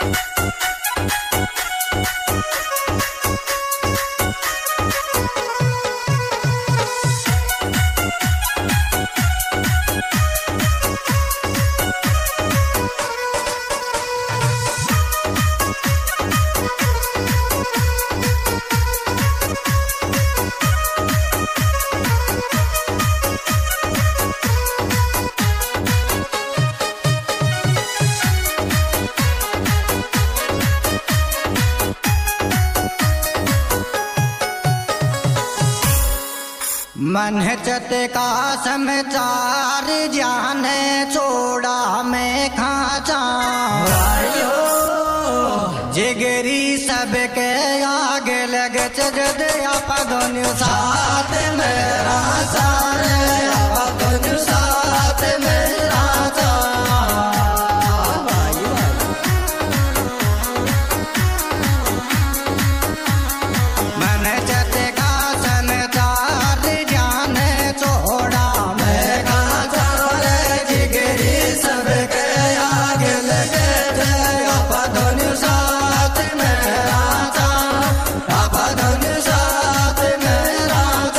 मन चत का समाचार जाने छोड़ा मैं खाचा जिगरी सबके आगे लग जद आपन साथ मेरा सारे आपन साथ मेरा मन चत का समाचार जाने छोड़ा मैं खाचा जिगरी सबके आगे लग आपन साथ मेरा आपन साथ मेरा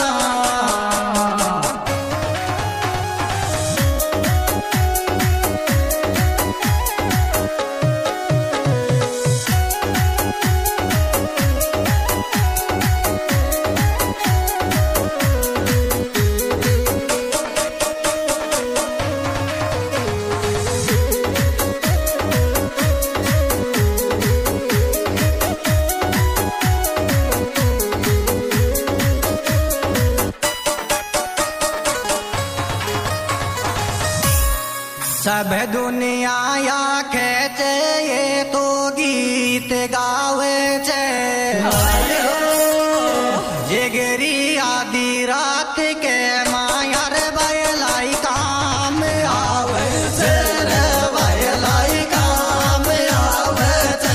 सब दुनिया या खेचे ये तो गीत गावे छे जिगरी आधी रात के मायर बैलाई काम आवे छे रे बैलाई काम आवे छे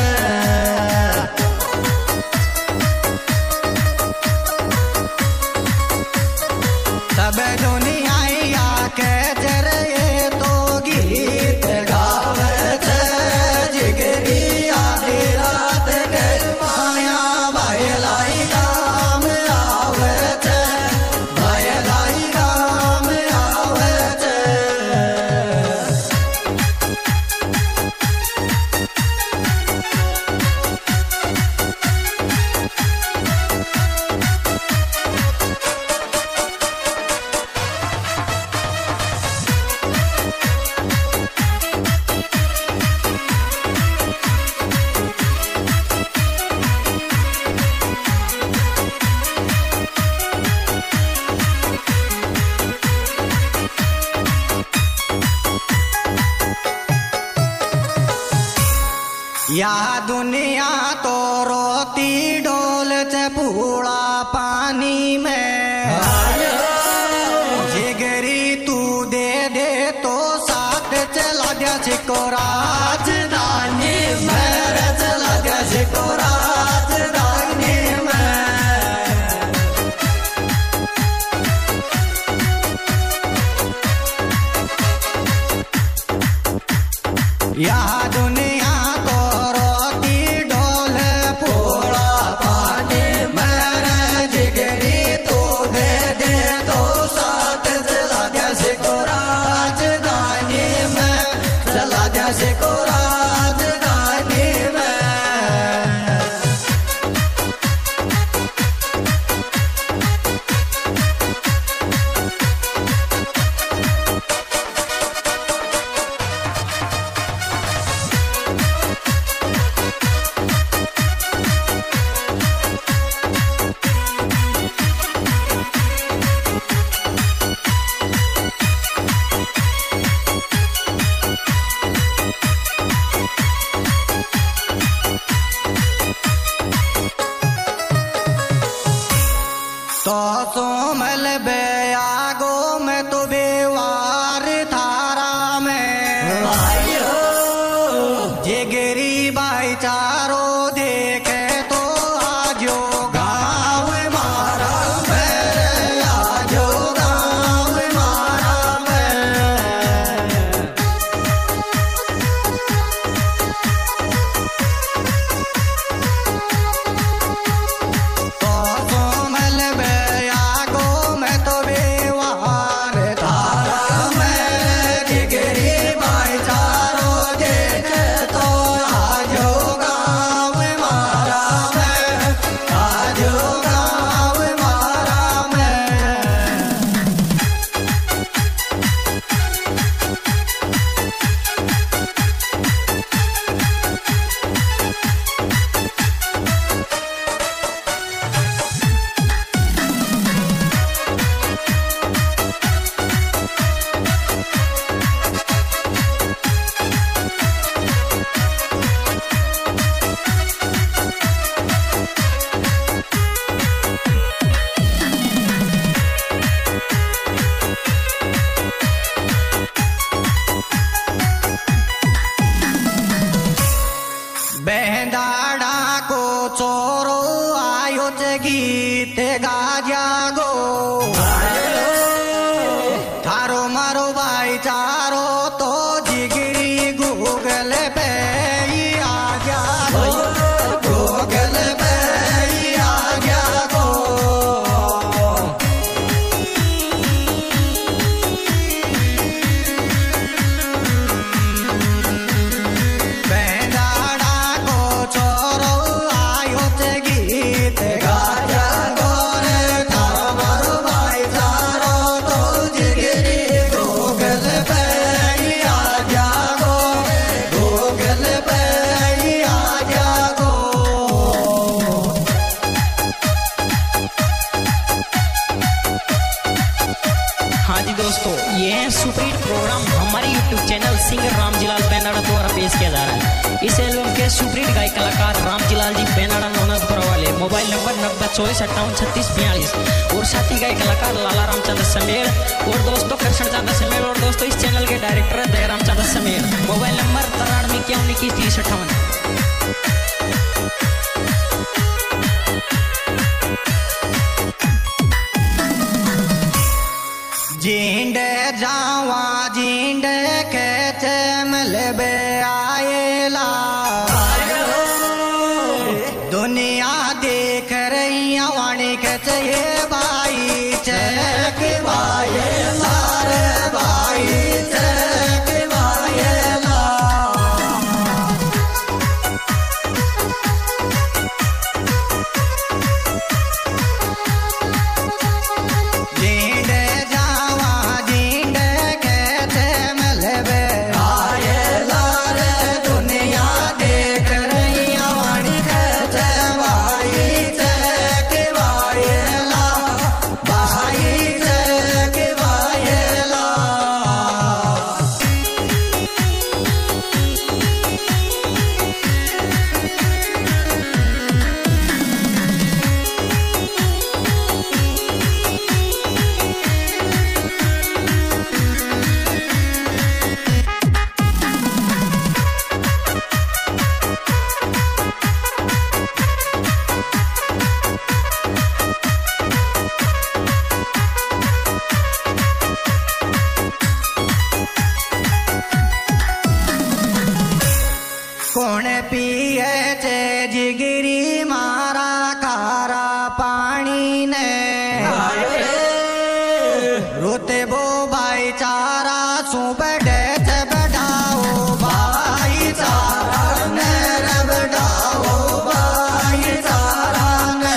सब दुनिया या खेचे रे गीत गावे छे जिगरी आधी रात के माया बैलाई काम आवे छे बैलाई काम आवे छे या दुनिया तो रोती डोल से पूरा पानी में जिगरी तू दे दे तो साथ चला गया सिको राजधानी मेरे चला गया सिको राजधानी में या दुनिया तो सोमल बेआगो में तो बेवार थारा में जिगरी भाईचारो देखे तो आजो गाँव मारा मेरे आजो गाँव मारा में बेंदाड़ा को चोरो आयो च गीत गाजा गो थारो मारो भाईचारो तो जिगरी गूगल पे ही आ जा गूगल पे ही आ जा गो बेंदाड़ा को चोरो आयो च गीत गाजा गो रे थारो मारो भाईचारो तो जिगरी गूगल पे ही आ जा गो गूगल पे ही आ जा गो हाँ जी दोस्तों, ये है सुपरहिट प्रोग्राम हमारे YouTube channel singer Ramjilal Benada द्वारा पेश किया जा रहा है। इस एल्बम के सुपरहिट गायक कलाकार रामजीलाल जी बेनाड़ा नौनाथपुरा वाले, मोबाइल नंबर 9024583642 और साथी गायक कलाकार लाला रामचंद्र समेर और दोस्तों कृष्ण चंद्र समेर और दोस्तों इस चैनल के director Dayaram Chandra Samer. Mobile number 93 जींडे जावा जींडे के चमल बे आएला दुनिया देख रही वाणी के ये भाई चक भाई सारे भाई चक भाईला जींडे जावा जींडे के चमल बे आएला रे दुनिया देख रही वाणी के भाई चक भाईला भाई चक भाईला कौन पिए चे जिगरी मारा खारा पानी ने रोते बो भाईचारा सु बढ़े चे बढ़ाओ भाईचारा ने रे बढ़ाओ भाईचारा ने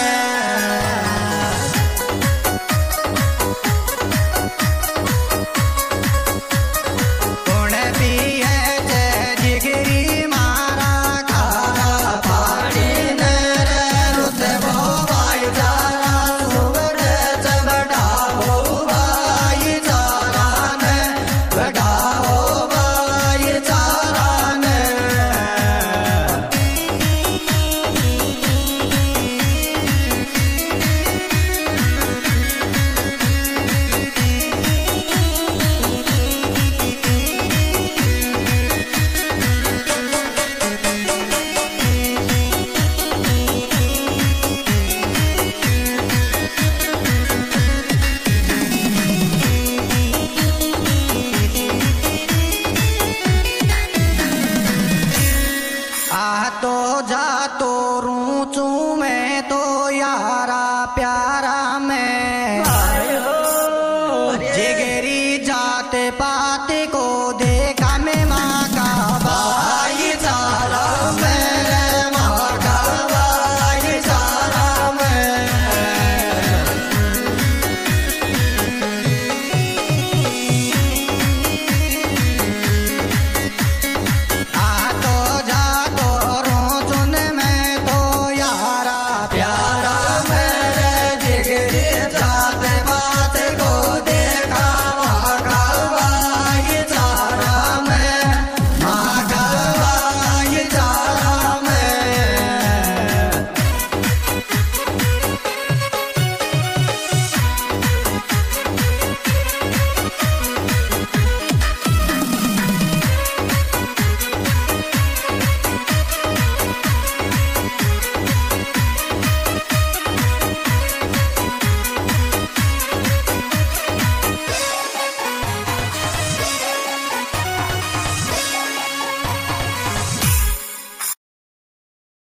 कौन पिए चे जिगरी मारा खारा पानी ने रे रुते बो भाईचारा सुबड़े चे बढ़ाओ भाईचारा ने बढ़ाओ भाईचारा ने आ तो जा तो रूचू में